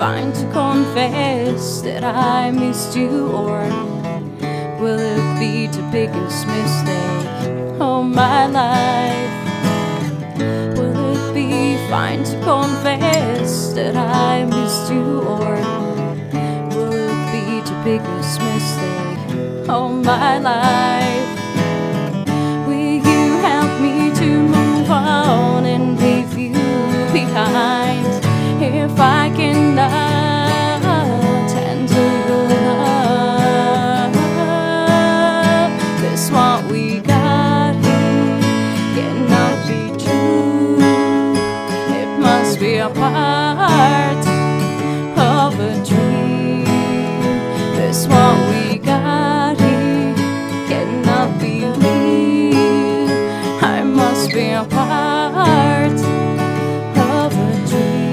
fine to confess that I missed you, or will it be the biggest mistake of my life? Will it be fine to confess that I missed you, or will it be the biggest mistake of my life? Will you help me to move on and leave you behind? If I cannot handle your love, this what we got here cannot be true. It must be a part of a dream. This what we got here cannot be real. I must be a part of a dream.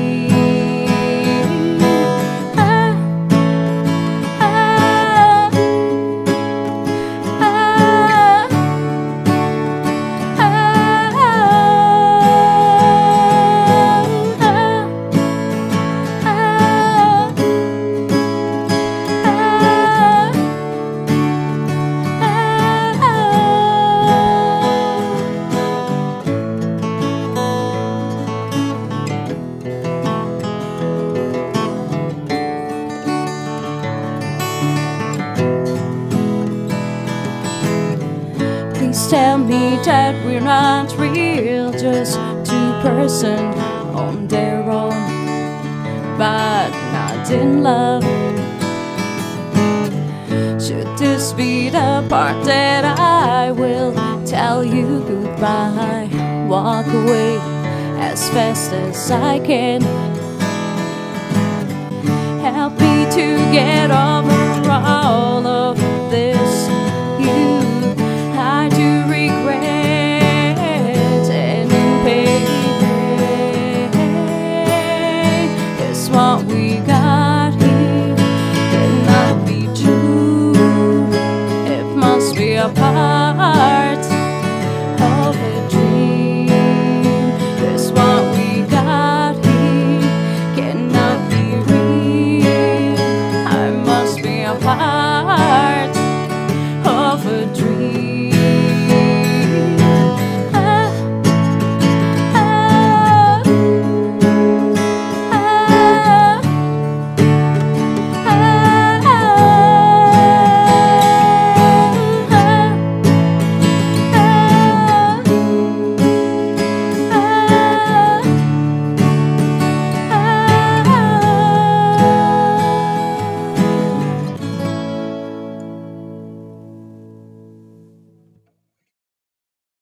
Please tell me that we're not real, just two persons on their own, but not in love. Should this be the part that I will tell you goodbye, walk away as fast as I can? Help me to get over all of this